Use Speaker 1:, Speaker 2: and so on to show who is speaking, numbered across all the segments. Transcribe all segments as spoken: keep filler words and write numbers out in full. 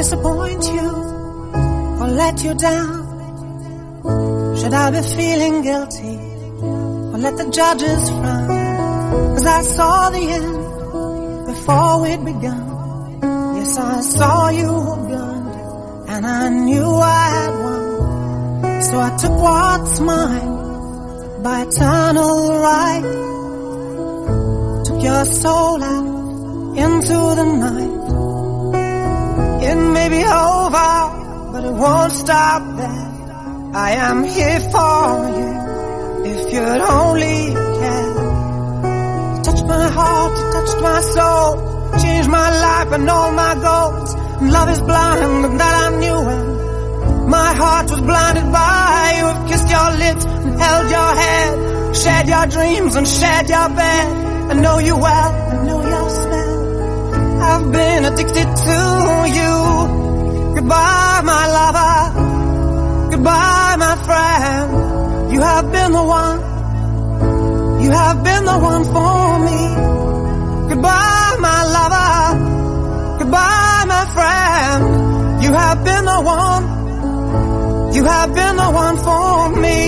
Speaker 1: disappoint you or let you down? Should I be feeling guilty or let the judges frown? 'Cause I saw the end before we'd begun. Yes, I saw you were blind and I knew I had won. So I took what's mine by eternal right. Took your soul out into the night. It may be over, but it won't stop there. I am here for you if you'd only care. You touched my heart, you touched my soul, changed my life and all my goals. And love is blind, and that I knew when my heart was blinded by you. I've kissed your lips and held your head, shared your dreams and shared your bed. I know you well, I know your smell. I've been addicted to you. Goodbye, my lover. Goodbye, my friend. You have been the one. You have been the one for me. Goodbye, my lover. Goodbye, my friend. You have been the one. You have been the one for me.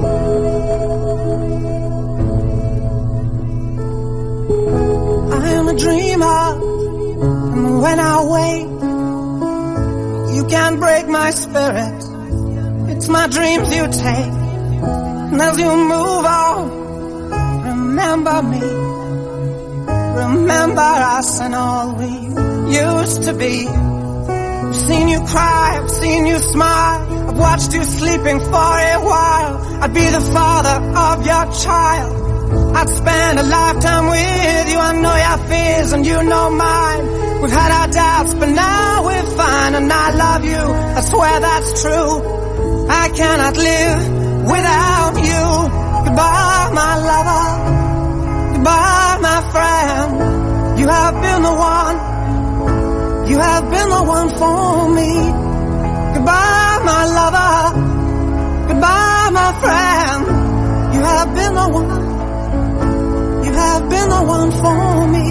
Speaker 1: I am a dreamer, and when I wake, you can't break my spirit. It's my dreams you take, and as you move on, remember me. Remember us and all we used to be. I've seen you cry, I've seen you smile, I've watched you sleeping for a while. I'd be the father of your child. I'd spend a lifetime with you. I know your fears and you know mine. We've had our doubts, but now we're fine. And I love you, I swear that's true. I cannot live without you. Goodbye, my lover. Goodbye, my friend. You have been the one. You have been the one for me. Goodbye, my lover. Goodbye, my friend. You have been the one. You have been the one for me.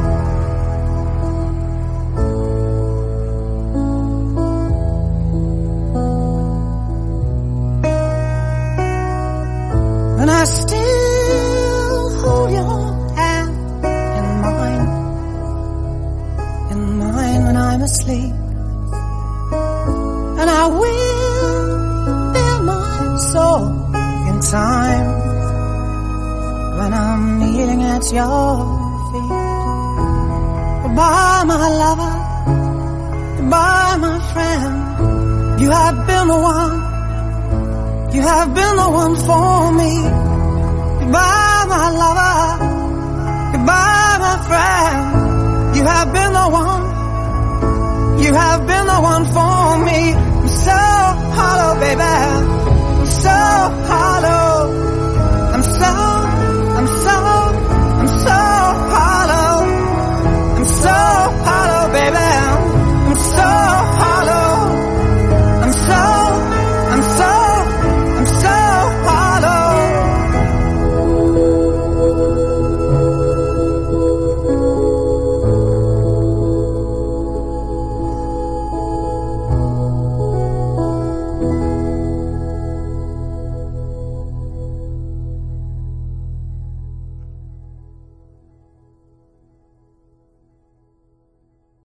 Speaker 1: And I still hold your hand in mine, in mine when I'm asleep. And I will bear my soul in time when I'm kneeling at your feet. Goodbye, my lover. Goodbye, my friend. You have been the one. You have been the one for me. Goodbye, my lover. Goodbye, my friend. You have been the one. You have been the one for me. I'm so hollow, baby.